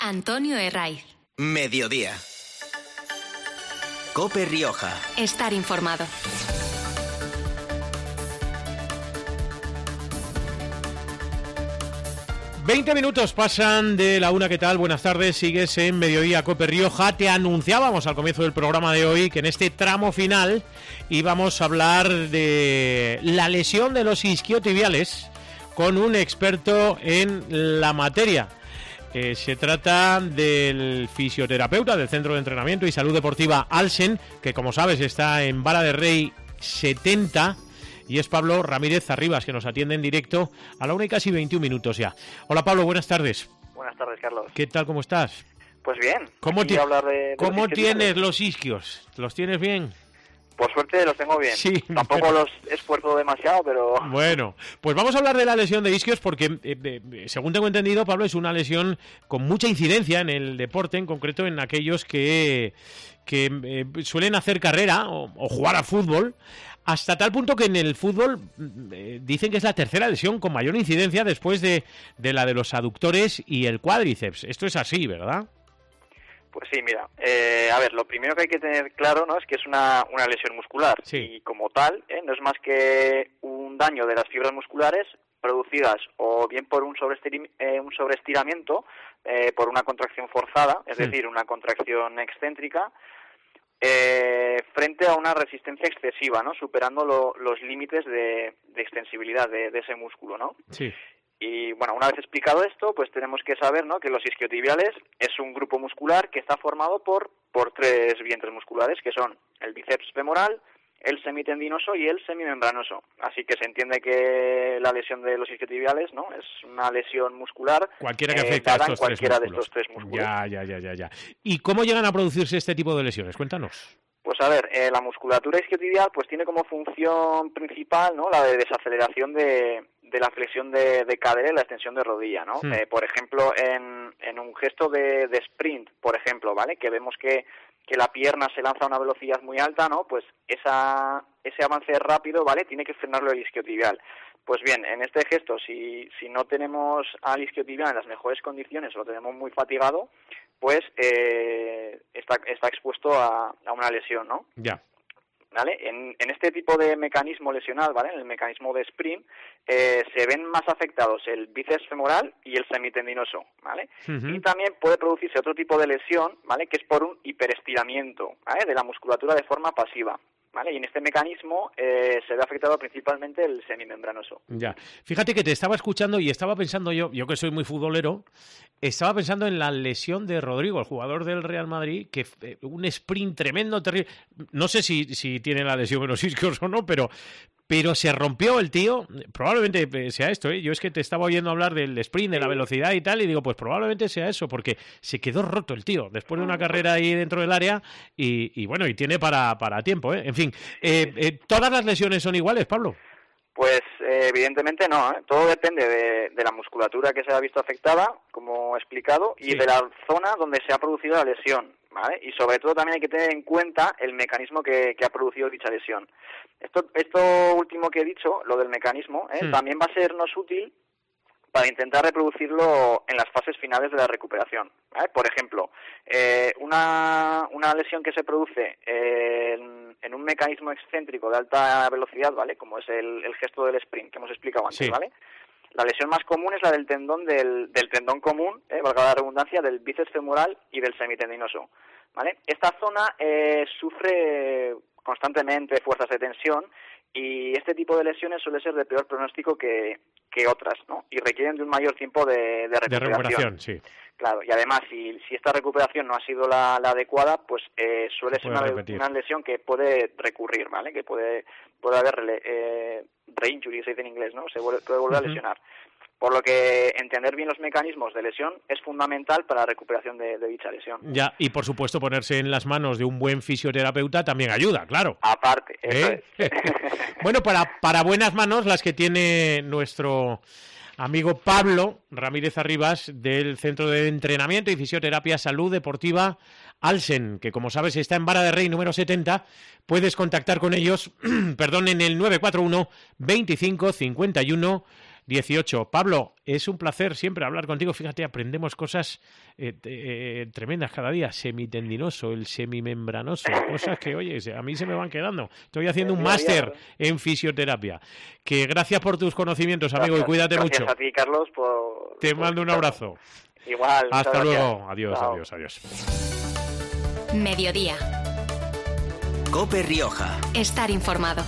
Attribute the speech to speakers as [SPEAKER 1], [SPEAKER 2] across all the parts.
[SPEAKER 1] Antonio Herraiz.
[SPEAKER 2] Mediodía. COPE Rioja.
[SPEAKER 1] Estar informado.
[SPEAKER 3] ...20 minutos pasan de la una. ¿Qué tal? Buenas tardes, sigues en Mediodía COPE Rioja. Te anunciábamos al comienzo del programa de hoy que en este tramo final íbamos a hablar de la lesión de los isquiotibiales con un experto en la materia. Se trata del fisioterapeuta del Centro de Entrenamiento y Salud Deportiva Alsen, que como sabes está en Vara de Rey 70... Y es Pablo Ramírez Arribas, que nos atiende en directo a la 1:21 ya. Hola Pablo, buenas tardes.
[SPEAKER 4] Buenas tardes, Carlos.
[SPEAKER 3] ¿Qué tal, cómo estás?
[SPEAKER 4] Pues bien.
[SPEAKER 3] ¿Cómo tienes los isquios? ¿Los tienes bien?
[SPEAKER 4] Por suerte los tengo bien.
[SPEAKER 3] Sí,
[SPEAKER 4] tampoco los esfuerzo demasiado, pero...
[SPEAKER 3] Bueno, pues vamos a hablar de la lesión de isquios porque, según tengo entendido, Pablo, es una lesión con mucha incidencia en el deporte, en concreto en aquellos que suelen hacer carrera o jugar a fútbol, hasta tal punto que en el fútbol dicen que es la tercera lesión con mayor incidencia después de la de los aductores y el cuádriceps. Esto es así, ¿verdad?
[SPEAKER 4] Pues sí, mira, a ver, lo primero que hay que tener claro, ¿no?, es que es una lesión muscular.
[SPEAKER 3] Sí.
[SPEAKER 4] Y como tal, no es más que un daño de las fibras musculares producidas o bien por un sobreestiramiento, por una contracción forzada, es decir, una contracción excéntrica, frente a una resistencia excesiva, ¿no?, superando los límites de extensibilidad de ese músculo, ¿no?
[SPEAKER 3] Sí.
[SPEAKER 4] Y bueno, una vez explicado esto, pues tenemos que saber, ¿no?, que los isquiotibiales es un grupo muscular que está formado por tres vientres musculares, que son el bíceps femoral, el semitendinoso y el semimembranoso. Así que se entiende que la lesión de los isquiotibiales, ¿no?, es una lesión muscular
[SPEAKER 3] cualquiera que afecte a estos
[SPEAKER 4] cualquiera
[SPEAKER 3] tres
[SPEAKER 4] de estos tres músculos.
[SPEAKER 3] Ya. ¿Y cómo llegan a producirse este tipo de lesiones? Cuéntanos.
[SPEAKER 4] Pues a ver, la musculatura isquiotibial pues tiene como función principal, ¿no?, la de desaceleración de la flexión de cadera y la extensión de rodilla, ¿no? Por ejemplo, en un gesto de sprint, por ejemplo, ¿vale?, que vemos que la pierna se lanza a una velocidad muy alta, ¿no?, pues ese avance rápido, ¿vale?, tiene que frenarlo el isquiotibial. Pues bien, en este gesto, si no tenemos al isquiotibial en las mejores condiciones, lo tenemos muy fatigado, pues está expuesto a una lesión, ¿no?
[SPEAKER 3] Ya.
[SPEAKER 4] ¿Vale? En este tipo de mecanismo lesional, ¿vale?, en el mecanismo de sprint, se ven más afectados el bíceps femoral y el semitendinoso, ¿vale?
[SPEAKER 3] Uh-huh.
[SPEAKER 4] Y también puede producirse otro tipo de lesión, ¿vale?, que es por un hiperestiramiento, ¿vale?, de la musculatura de forma pasiva, ¿vale? Y en este mecanismo se ve afectado principalmente el semimembranoso.
[SPEAKER 3] Ya. Fíjate que te estaba escuchando y estaba pensando yo que soy muy futbolero, estaba pensando en la lesión de Rodrigo, el jugador del Real Madrid, que un sprint tremendo, terrible. No sé si tiene la lesión en los isquios o no, pero se rompió el tío. Probablemente sea esto, ¿eh? Yo es que te estaba oyendo hablar del sprint, de la velocidad y tal, y digo, pues probablemente sea eso, porque se quedó roto el tío después de una carrera ahí dentro del área y bueno, y tiene para tiempo, ¿eh? En fin, ¿todas las lesiones son iguales, Pablo?
[SPEAKER 4] Pues evidentemente no, ¿eh? Todo depende de la musculatura que se ha visto afectada, como he explicado, y de la zona donde se ha producido la lesión, ¿vale? Y sobre todo también hay que tener en cuenta el mecanismo que ha producido dicha lesión. Esto último que he dicho, lo del mecanismo, también va a sernos útil para intentar reproducirlo en las fases finales de la recuperación, ¿vale? Por ejemplo, una lesión que se produce en un mecanismo excéntrico de alta velocidad, ¿vale?, como es el gesto del sprint que hemos explicado antes, ¿vale? La lesión más común es la del tendón del tendón común, valga la redundancia, del bíceps femoral y del semitendinoso, ¿vale? Esta zona sufre constantemente fuerzas de tensión y este tipo de lesiones suele ser de peor pronóstico que otras, ¿no? Y requieren de un mayor tiempo de recuperación.
[SPEAKER 3] De recuperación, sí.
[SPEAKER 4] Claro, y además, si esta recuperación no ha sido la adecuada, pues suele ser una lesión que puede recurrir, ¿vale? Que puede haber re-injury, se dice en inglés, ¿no? Puede volver a lesionar. Por lo que entender bien los mecanismos de lesión es fundamental para la recuperación de dicha lesión.
[SPEAKER 3] Ya, y por supuesto ponerse en las manos de un buen fisioterapeuta también ayuda, claro.
[SPEAKER 4] Aparte, eso es.
[SPEAKER 3] Bueno, para buenas manos las que tiene nuestro amigo Pablo Ramírez Arribas del Centro de Entrenamiento y Fisioterapia Salud Deportiva Alsen, que como sabes está en Vara de Rey número 70. Puedes contactar con ellos, en el 941 25 51 18. Pablo, es un placer siempre hablar contigo. Fíjate, aprendemos cosas tremendas cada día. Semitendinoso, el semimembranoso, cosas que, oye, a mí se me van quedando. Estoy haciendo un máster en fisioterapia. Que gracias por tus conocimientos, amigo, y cuídate mucho.
[SPEAKER 4] Gracias a ti, Carlos,
[SPEAKER 3] Te mando un abrazo.
[SPEAKER 4] Igual.
[SPEAKER 3] Hasta luego. Adiós,
[SPEAKER 4] Chao.
[SPEAKER 3] adiós.
[SPEAKER 1] Mediodía.
[SPEAKER 2] COPE Rioja.
[SPEAKER 1] Estar informado.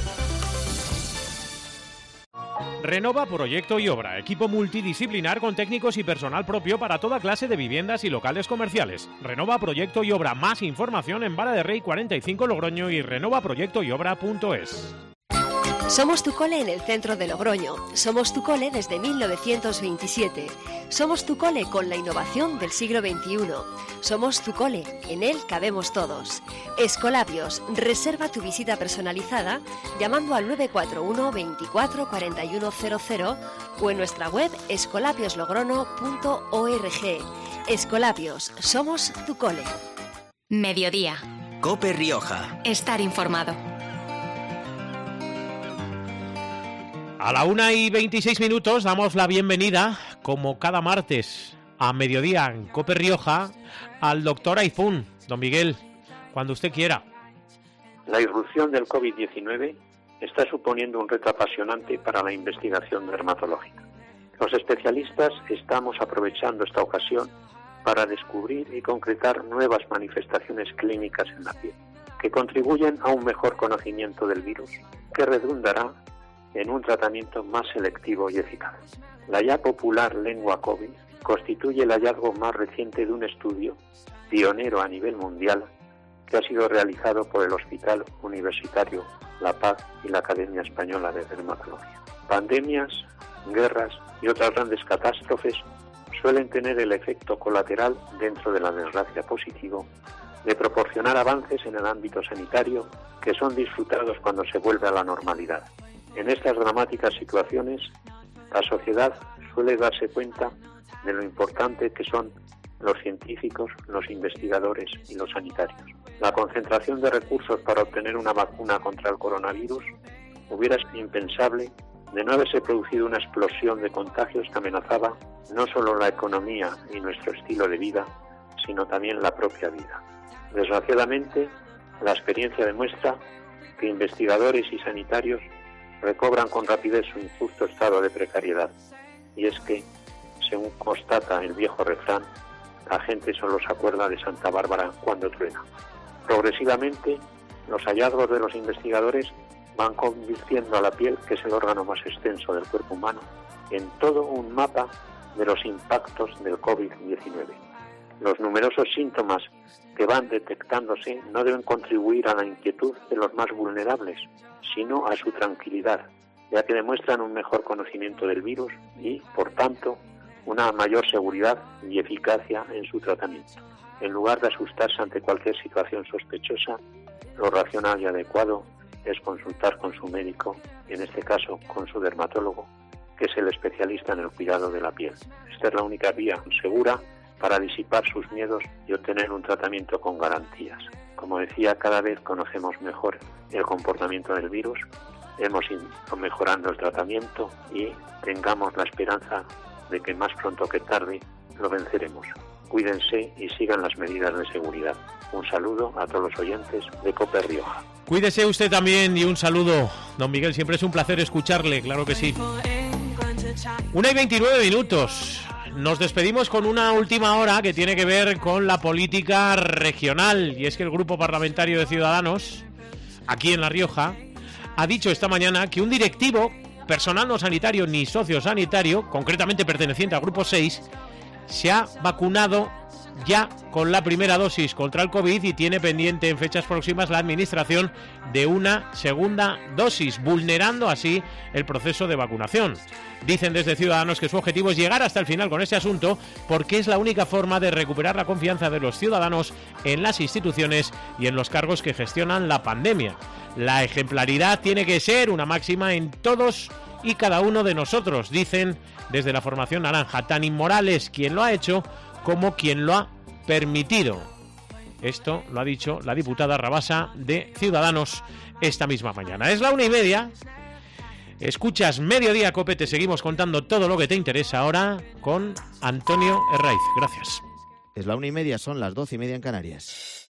[SPEAKER 3] Renova Proyecto y Obra, equipo multidisciplinar con técnicos y personal propio para toda clase de viviendas y locales comerciales. Renova Proyecto y Obra, más información en Vara de Rey 45 Logroño y renovaproyectoyobra.es.
[SPEAKER 5] Somos tu cole en el centro de Logroño. Somos tu cole desde 1927. Somos tu cole con la innovación del siglo XXI. Somos tu cole, en él cabemos todos. Escolapios, reserva tu visita personalizada llamando al 941 24 4100 o en nuestra web escolapioslogrono.org. Escolapios, somos tu cole.
[SPEAKER 1] Mediodía.
[SPEAKER 2] COPE Rioja.
[SPEAKER 1] Estar informado.
[SPEAKER 3] A la 1:26 damos la bienvenida, como cada martes, a mediodía en COPE Rioja, al doctor Aizpún. Don Miguel, cuando usted quiera.
[SPEAKER 6] La irrupción del COVID-19 está suponiendo un reto apasionante para la investigación dermatológica. Los especialistas estamos aprovechando esta ocasión para descubrir y concretar nuevas manifestaciones clínicas en la piel, que contribuyen a un mejor conocimiento del virus, que redundará en un tratamiento más selectivo y eficaz. La ya popular lengua COVID constituye el hallazgo más reciente de un estudio pionero a nivel mundial que ha sido realizado por el Hospital Universitario La Paz y la Academia Española de Dermatología. Pandemias, guerras y otras grandes catástrofes suelen tener el efecto colateral, dentro de la desgracia positivo, de proporcionar avances en el ámbito sanitario que son disfrutados cuando se vuelve a la normalidad. En estas dramáticas situaciones, la sociedad suele darse cuenta de lo importante que son los científicos, los investigadores y los sanitarios. La concentración de recursos para obtener una vacuna contra el coronavirus hubiera sido impensable de no haberse producido una explosión de contagios que amenazaba no solo la economía y nuestro estilo de vida, sino también la propia vida. Desgraciadamente, la experiencia demuestra que investigadores y sanitarios recobran con rapidez su injusto estado de precariedad. Y es que, según constata el viejo refrán, la gente solo se acuerda de Santa Bárbara cuando truena. Progresivamente, los hallazgos de los investigadores van convirtiendo a la piel, que es el órgano más extenso del cuerpo humano, en todo un mapa de los impactos del COVID-19. Los numerosos síntomas que van detectándose no deben contribuir a la inquietud de los más vulnerables, sino a su tranquilidad, ya que demuestran un mejor conocimiento del virus y, por tanto, una mayor seguridad y eficacia en su tratamiento. En lugar de asustarse ante cualquier situación sospechosa, lo racional y adecuado es consultar con su médico, en este caso con su dermatólogo, que es el especialista en el cuidado de la piel. Esta es la única vía segura para disipar sus miedos y obtener un tratamiento con garantías. Como decía, cada vez conocemos mejor el comportamiento del virus, hemos ido mejorando el tratamiento y tengamos la esperanza de que más pronto que tarde lo venceremos. Cuídense y sigan las medidas de seguridad. Un saludo a todos los oyentes de COPE Rioja.
[SPEAKER 3] Cuídese usted también y un saludo, don Miguel. Siempre es un placer escucharle, claro que sí. 1:29. Nos despedimos con una última hora que tiene que ver con la política regional. Y es que el Grupo Parlamentario de Ciudadanos, aquí en La Rioja, ha dicho esta mañana que un directivo, personal no sanitario ni sociosanitario, concretamente perteneciente al Grupo 6, se ha vacunado ya con la primera dosis contra el COVID y tiene pendiente en fechas próximas la administración de una segunda dosis, vulnerando así el proceso de vacunación. Dicen desde Ciudadanos que su objetivo es llegar hasta el final con este asunto porque es la única forma de recuperar la confianza de los ciudadanos en las instituciones y en los cargos que gestionan la pandemia. La ejemplaridad tiene que ser una máxima en todos y cada uno de nosotros, dicen desde la formación naranja. Tan inmoral es quien lo ha hecho como quien lo ha permitido. Esto lo ha dicho la diputada Rabasa de Ciudadanos esta misma mañana. Es la 1:30. Escuchas Mediodía Cope, te seguimos contando todo lo que te interesa ahora con Antonio Herraiz. Gracias.
[SPEAKER 7] Es la 1:30, son las 12:30 en Canarias.